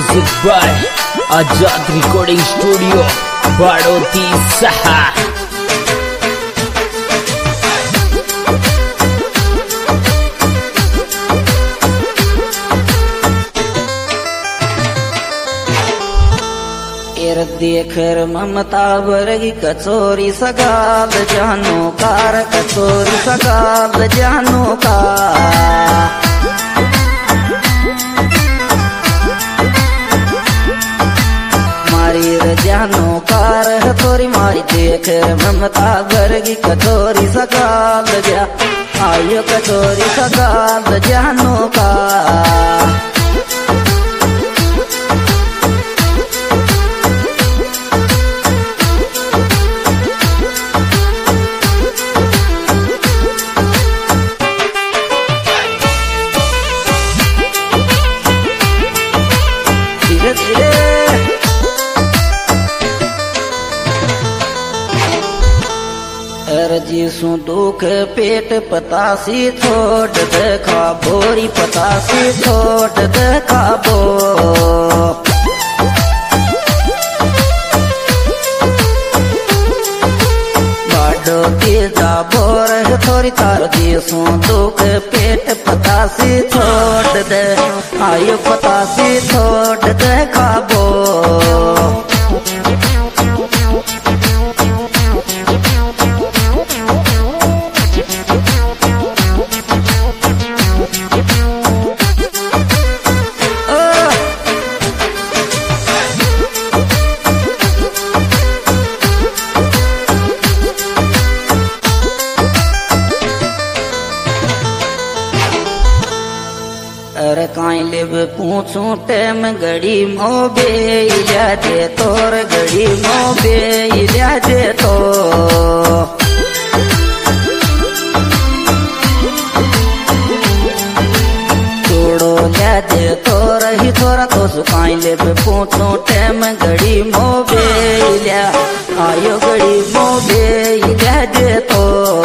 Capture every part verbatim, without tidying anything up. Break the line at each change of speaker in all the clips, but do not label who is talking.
Music by Azad recording studio Badoti सहा।
देख ममता वर्गी कचोरी सगाल जानो कार, कचोरी सगाल जानो का मारी र जानो कार है थोरी मारी। देख ममता वर्गी कचोरी सगाल जा आयो, कचोरी सगाल जानो का जी सु दुख पेट पतासी छोड़ देखा बोरी, पतासी छोड़ देखा बो बाडो तेजा बोर है थोड़ी तार। जी सु दुख पेट पतासी छोड़ दे आयो, पतासी छोड़ देखा बो काई लिब पूछू टेम गड़ी मोबे इल्या दे तोर, गड़ी मोबे इल्या दे तो तोड़ो ल्या दे तोर ही थोड़ा तो सुकाई लिब पूछू टेम गड़ी मोबे इल्या आयो, गड़ी मोबे इल्या दे तो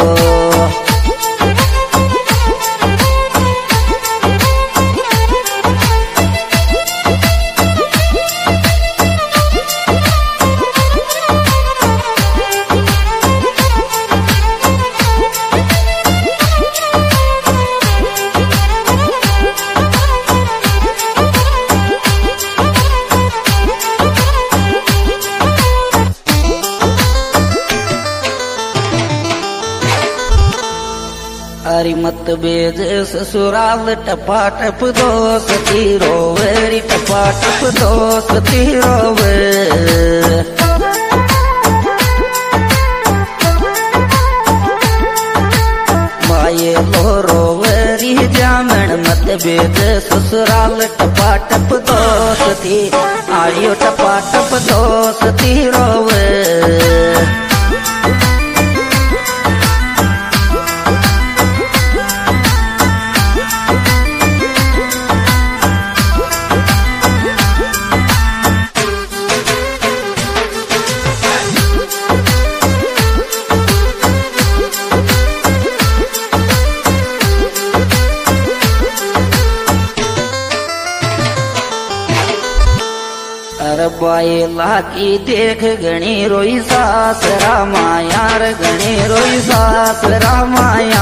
हरी मत बेज ससुराल टपा टप दोस्त तीरो वेरी, टपा टप दोस्त तीरो वे माये लोरो वेरी जामन मत बेज ससुराल टपा टप दोस्त थी आयो, टपा टप दोस्त तीरो वे बाई लाकी देख गणी रोई सास रामाया, रे गणी रोई सास रामाया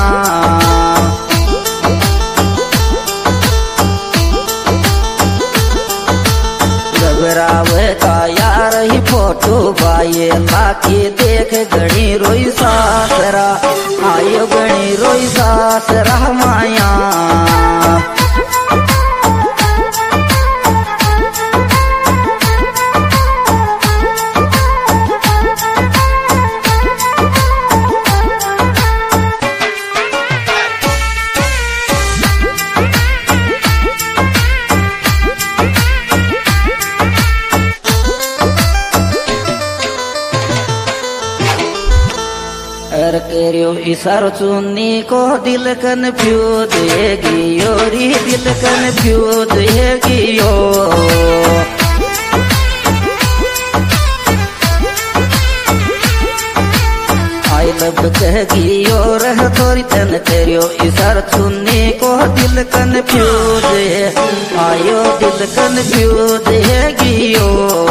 घबरावे का यार ही फोटो बाई लाकी देख गणी रोई सास रा आयो, गणी रोई सास रामाया केरियो इशारो चुन्नी को दिल कन्फ्यूज हेगियो री, दिल कन्फ्यूज हेगियो आई सब कहेगी और है थोड़ी तन तेरियो इशार सुनने को दिल कन्फ्यूज है आयो दिल कन्फ्यूज है गियो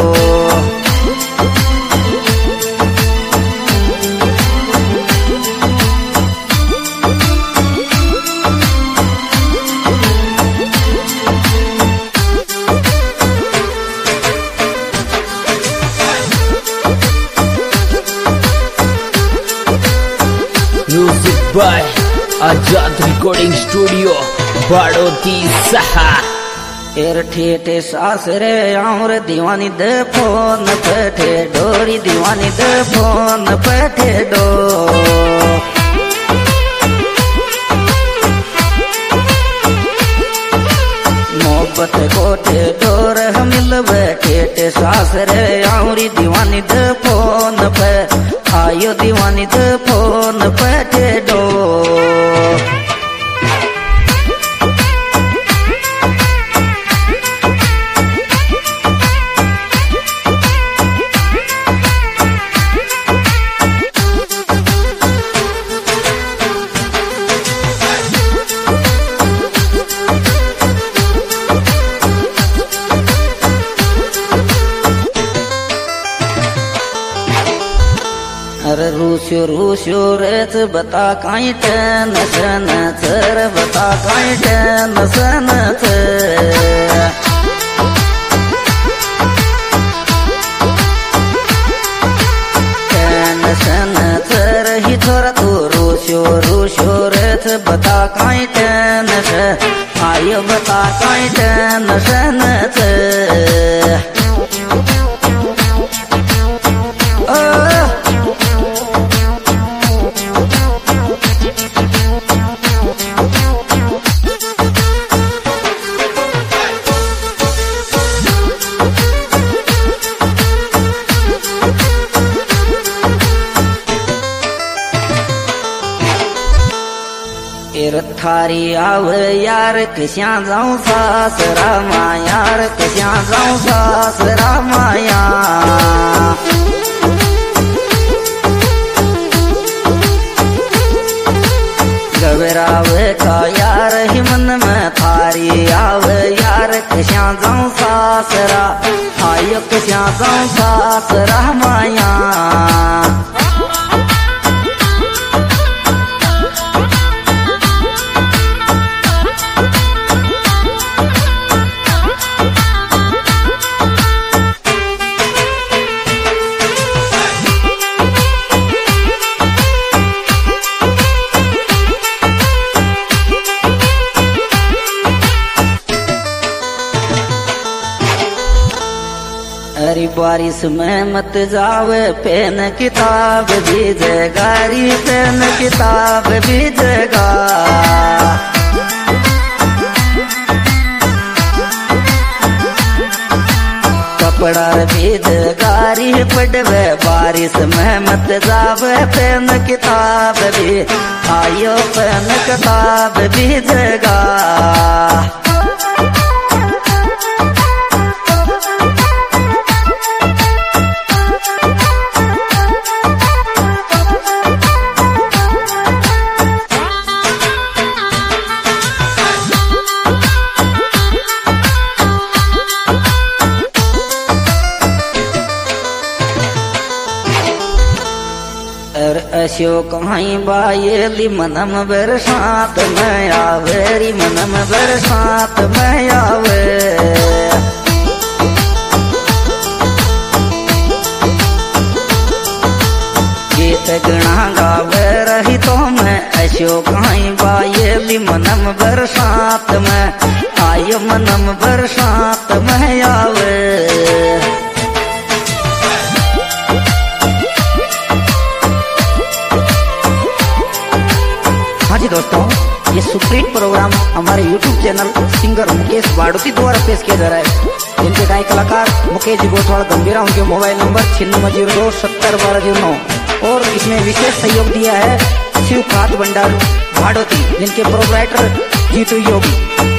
music by Azad recording studio Badoti सहा
एर ठेठे सासरे आउर दीवानी दे फोन पैठे डोरी दीवानी दे फोन पैठे डो मोहब्बत कोठे डोर मिल बैठे सासरे आउरी दीवानी दे फोन पे आयो दीवानी दे फोन पैठे डो अरे रूस्यो रूस्यो रेत बता काई टेन सन थर बता काई टेन सन टेन सन थर ही थोड़ा तू रूस्यो रूस्यो रेत बता काई टेन से आयो बता काई टेन सन थारी आव यार कश्या जाऊं सासरा मां यार कश्या जाऊं सासरा माया घबरावे का यार ही मन में थारी आव यार कश्या जाऊं सासरा आयो कश्या जाऊं सासरा माया बारिश में मत जावे पेन किताब भीजेगा री पेन किताब भीजेगा कपड़ा भीजेगा री पड़वे बारिश में मत जावे पेन किताब भी आयो पेन किताब भीजेगा अशोक हाई बायली मनम बरसात में आवे री मनम बरसात में आवे गीत गणा गावे रही तो मैं अशोक हाई बायली मनम बरसात में आयो मनम बरसात में आवे दोस्तों ये सुप्रीम प्रोग्राम हमारे YouTube channel singer Mukesh Badoti द्वारा पेश किया जा रहा है। इनके गायक कलाकार मुकेश जी गोठवाड़ गंभीरा, उनके मोबाइल नंबर छिन्नवे जीरो दो सत्तर बारह जीरो नौ और इसमें विशेष सहयोग दिया है शिव खाद भंडार बाड़ोती, जिनके प्रोपराइटर जीतू योगी।